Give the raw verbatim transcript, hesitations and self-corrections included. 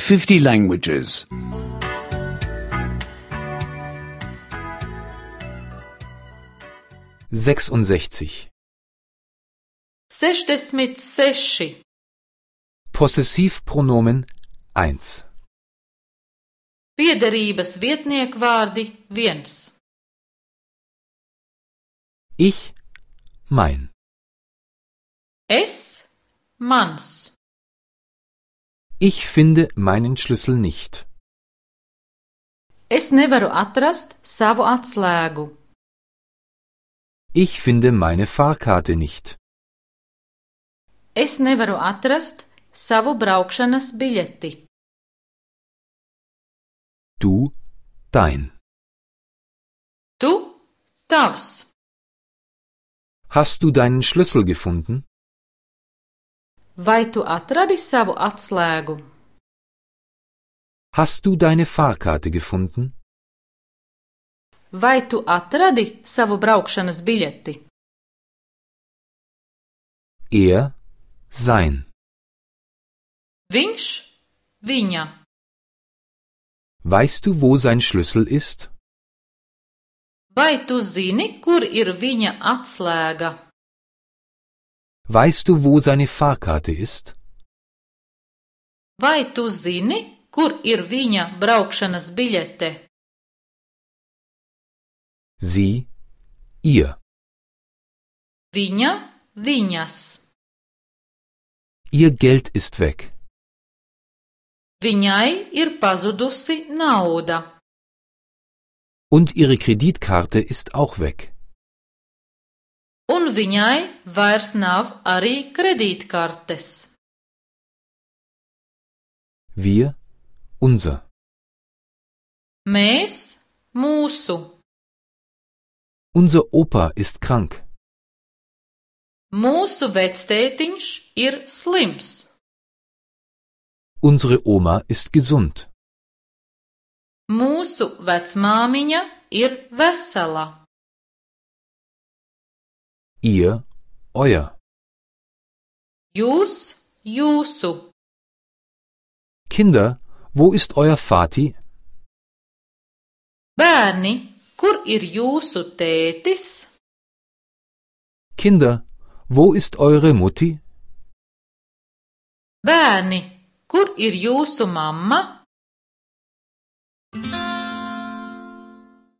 fifty languages. sechsundsechzig. sešdesmit seši. Possessivpronomen eins. Piederības vietniekvārdi viens. Ich, mein. Es, mans. Ich finde meinen Schlüssel nicht. Es nevaru atrast savu atslēgu. Ich finde meine Fahrkarte nicht. Es nevaru atrast savu braukšanas biļeti. Du, dein. Tu, tavs. Hast du deinen Schlüssel gefunden? Vai tu atradi savu atslēgu? Hast du deine Fahrkarte gefunden? Vai tu atradi savu braukšanas biļeti? Er, sein. Viņš, viņa. Weißt du, wo sein Schlüssel ist? Vai tu zini, kur ir viņa atslēga? Weißt du, wo seine Fahrkarte ist? Vai tu zini, kur ir viņa braukšanas biļete? Sie, ihr. Viņa, viņas. Ihr Geld ist weg. Viņai ir pazudusi nauda. Und ihre Kreditkarte ist auch weg. Un viņai vairs nav arī kredītkartes. Wir, unser. Mēs, mūsu. Unser Opa ist krank. Mūsu vectētiņš ir slims. Unsere Oma ist gesund. Mūsu vecmāmiņa ir vesela. Ihr, euer. Jūs, jūsu. Kinder, wo ist euer Vati? Bērni, kur ir jūsu tētis? Kinder, wo ist eure Mutti? Bērni, kur ir jūsu mamma?